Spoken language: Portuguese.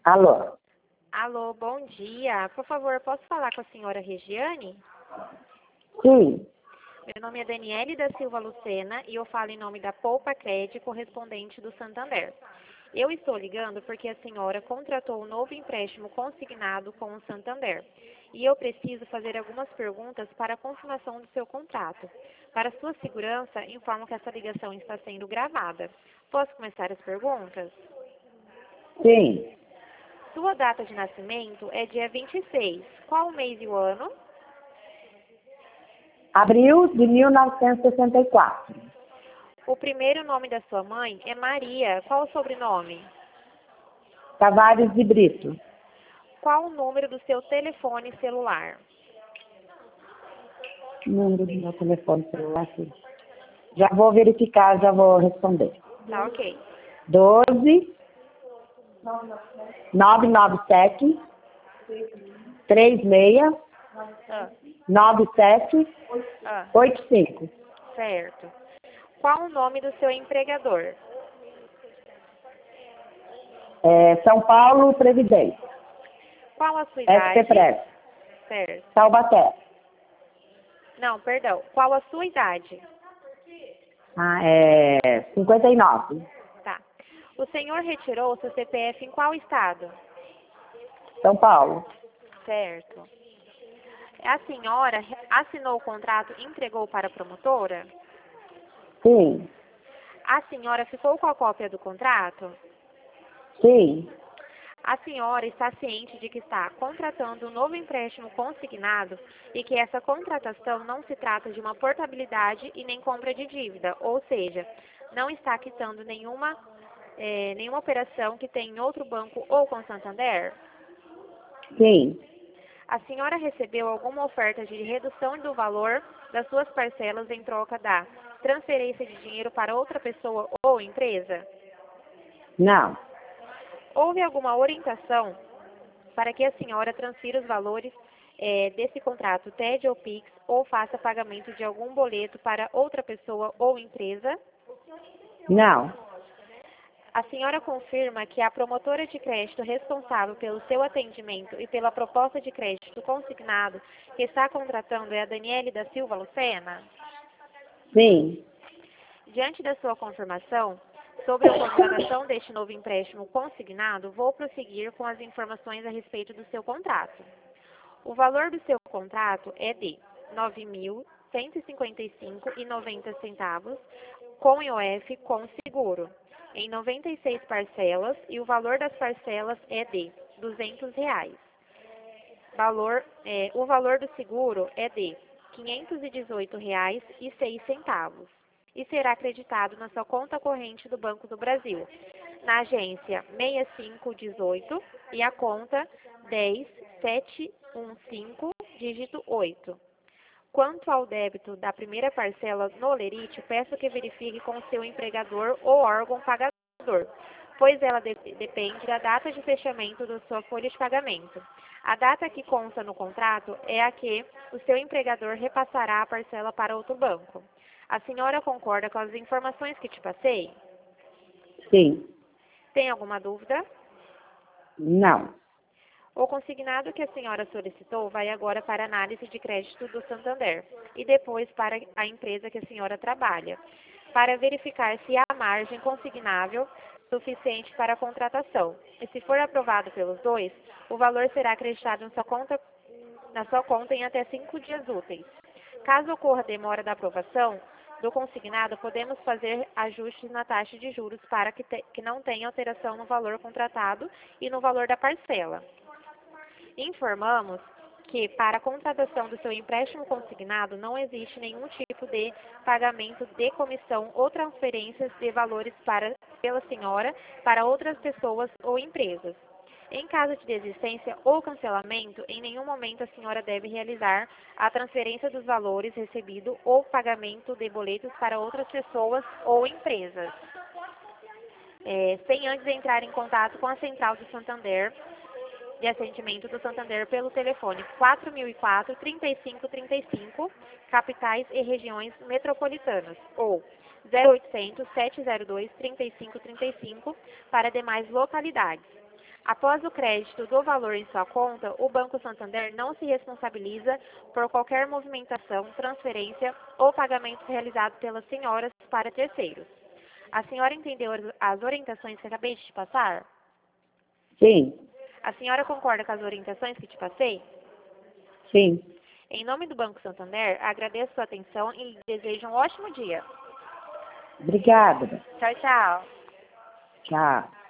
Alô? Alô, bom dia. Por favor, posso falar com a senhora Regiane? Sim. Meu nome é Daniele da Silva Lucena e eu falo em nome da Poupa Cred, correspondente do Santander. Eu estou ligando porque a senhora contratou um novo empréstimo consignado com o Santander e eu preciso fazer algumas perguntas para a confirmação do seu contrato. Para sua segurança, informo que essa ligação está sendo gravada. Posso começar as perguntas? Sim. Sua data de nascimento é dia 26. Qual o mês e o ano? Abril de 1964. O primeiro nome da sua mãe é Maria. Qual o sobrenome? Tavares de Brito. Qual o número do seu telefone celular? Número do meu telefone celular aqui. Já vou verificar, já vou responder. Tá ok. 12 997 36 Ah, 97 ah, 85. certo. Qual o nome do seu empregador? São Paulo, Previdência. Qual a sua idade? SP Press. Certo. Taubaté. Não, perdão. Qual a sua idade? 59. Tá. O senhor retirou seu CPF em qual estado? São Paulo. Certo. A senhora assinou o contrato e entregou para a promotora? Sim. A senhora ficou com a cópia do contrato? Sim. A senhora está ciente de que está contratando um novo empréstimo consignado e que essa contratação não se trata de uma portabilidade e nem compra de dívida, ou seja, não está quitando nenhuma operação que tem em outro banco ou com Santander? Sim. A senhora recebeu alguma oferta de redução do valor das suas parcelas em troca da transferência de dinheiro para outra pessoa ou empresa? Não. Houve alguma orientação para que a senhora transfira os valores desse contrato TED ou PIX ou faça pagamento de algum boleto para outra pessoa ou empresa? Não. A senhora confirma que a promotora de crédito responsável pelo seu atendimento e pela proposta de crédito consignado que está contratando é a Daniele da Silva Lucena? Sim. Diante da sua confirmação sobre a contratação deste novo empréstimo consignado, vou prosseguir com as informações a respeito do seu contrato. O valor do seu contrato é de R$ 9.155,90 com IOF com seguro, em 96 parcelas, e o valor das parcelas é de R$ 200. O valor do seguro é de R$ 518,06 e será acreditado na sua conta corrente do Banco do Brasil, na agência 6518 e a conta 10715, dígito 8. Quanto ao débito da primeira parcela no lerite, peço que verifique com o seu empregador ou órgão pagador, pois ela depende da data de fechamento da sua folha de pagamento. A data que consta no contrato é a que o seu empregador repassará a parcela para outro banco. A senhora concorda com as informações que te passei? Sim. Tem alguma dúvida? Não. O consignado que a senhora solicitou vai agora para a análise de crédito do Santander e depois para a empresa que a senhora trabalha, para verificar se há margem consignável suficiente para a contratação. E se for aprovado pelos dois, o valor será acreditado na sua conta em até 5 dias úteis. Caso ocorra demora da aprovação do consignado, podemos fazer ajustes na taxa de juros para que não tenha alteração no valor contratado e no valor da parcela. Informamos que, para a contratação do seu empréstimo consignado, não existe nenhum tipo de pagamento de comissão ou transferências de valores pela senhora para outras pessoas ou empresas. Em caso de desistência ou cancelamento, em nenhum momento a senhora deve realizar a transferência dos valores recebidos ou pagamento de boletos para outras pessoas ou empresas, sem antes entrar em contato com a Central do Santander de atendimento do Santander pelo telefone 4004-3535, capitais e regiões metropolitanas, ou 0800-702-3535 para demais localidades. Após o crédito do valor em sua conta, o Banco Santander não se responsabiliza por qualquer movimentação, transferência ou pagamento realizado pelas senhoras para terceiros. A senhora entendeu as orientações que acabei de te passar? Sim, A senhora concorda com as orientações que te passei? sim. Em nome do Banco Santander, agradeço sua atenção e lhe desejo um ótimo dia. Obrigada. Tchau, tchau. Tchau.